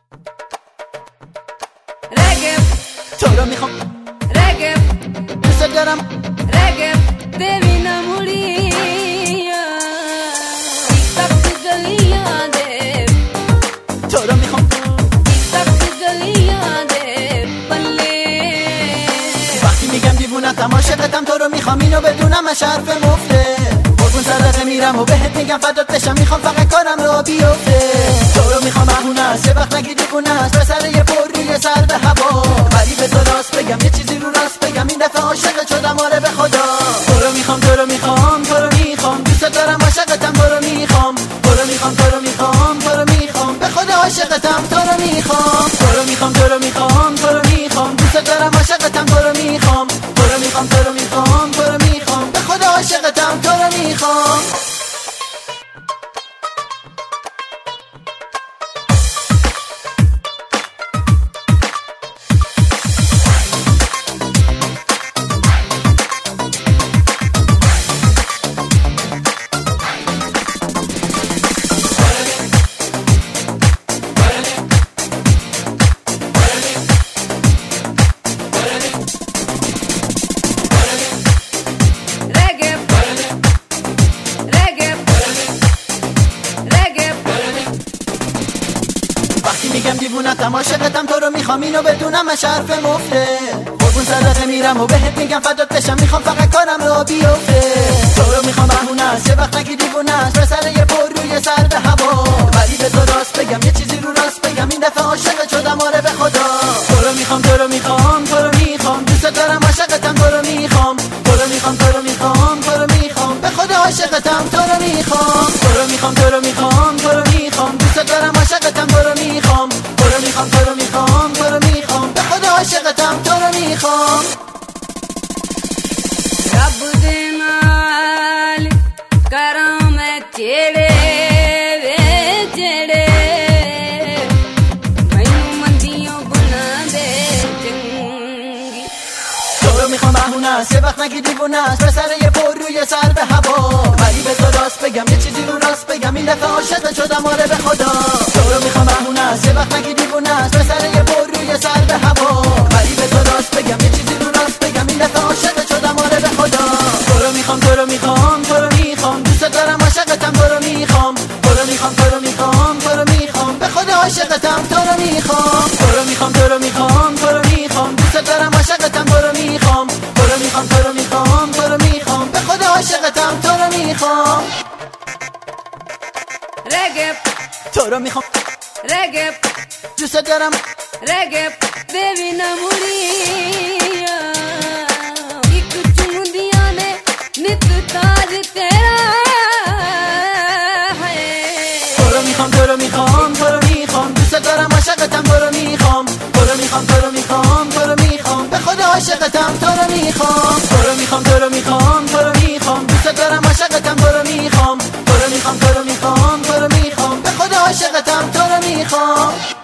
رگب تو رو میخوام، رگب دوست دارم، رگب ببینم موری تک گلیاں دے تو رو میخوام، تک گلیاں دے پلے وقتی میگم دیوونتم عاشقتم تو رو میخوام اینو بدونم من حرف مفته قربون صدقه میرم و بهت میگم فدات بشم میخوام فقط کارم رو بیفته تو رو میخوام بهونه است یه وقت نگی دیوونه است پسر یه پر روی سر به هوا ولی بذار راست بگم یه چیزی رو راست بگم این دفعه عاشقت شدم آره به خدا تو رو میخوام تو رو میخوام تو رو میخوام دوست دارم عاشقتم تو رو میخوام تو رو میخوام تو رو میخوام تو رو میخوام به خدا عاشقتم تو رو میخوام تو رو میخوام تو رو میخوام تو رو میخوام دوست دارم عاشقتم تو رو میخوام تو رو میخوام تو رو میخوام تو رو میخوام به خدا عاشقتم تو رو میخوام میگم دیوونتم عاشقتم تو رو میخوام اینو بدونم من حرف مفته قربون صدقه میرم و بهت میگم فدات بشم میخوام فقط کارم رو بیفته تو رو میخوام بهونه است یه وقت نگی دیوونه است پسر یه پر روی سر به هوا ولی بذار راست بگم یه چیزی رو راست بگم این دفعه عاشقت شدم آره به خدا تو رو میخوام تو رو میخوام تو رو میخوام دوست دارم عاشقتم تو رو میخوام تو رو میخوام تو رو میخوام تو رو میخوام به خدا عاشقتم تو رو میخوام تو رو میخوام تو رو میخوام تو رو میخوام دوست دارم عاشقتم تو رو میخوام تو رو میخوام تو رو میخوام تو رو میخوام به خدا عاشقتم تو رو میخوام رب دے نال کراں میں چڑے وے چڑے مینوں مندیوں بنا دے چنگی تو رو میخوام بهونه است یه وقت نگی دیوونه است پسر یه پر روی سر به هوا ولی بذار راست بگم یه چیزی رو راست بگم این دفعه عاشقت شدم آره به خدا تو رو میخوام بهونه است یه وقت نگی دیوونه است پسر یه پر روی سر به هوا ولی بذار راست بگم یه چیزی رو راست بگم این دفعه عاشقت شدم آره به خدا تو رو میخوام تو رو میخوام تو رو میخوام دوست دارم عاشقتم تو رو میخوام تو رو میخوام تو رو میخوام تو رو میخوام به خدا عاشقتم تو رو میخوام تو رو میخوام تو رو میخوام تو رو میخوام دوست دارم عاشقتم تو رو میخوام تو رو میخوام تو رو میخوام تو رو میخوام به خدا عاشقتم تو رو میخوام رگب تو رو میخوام رگب دوست دارم رگب ببینم موری ایک چمدیاں نے نت تاج تیرا ہے تو رو میخوام تو رو میخوام تو رو میخوام دوست دارم عاشقتم تو رو میخوام تو رو میخوام تو رو میخوام تو رو میخوام به خدا عاشقتم تو رو میخوام تو رو میخوام تو رو میخوام تو رو میخوام دوست دارم عاشقتم تو رو میخوام تو رو میخوام تو رو میخوام تو رو میخوام به خدا عاشقتم تو رو میخوام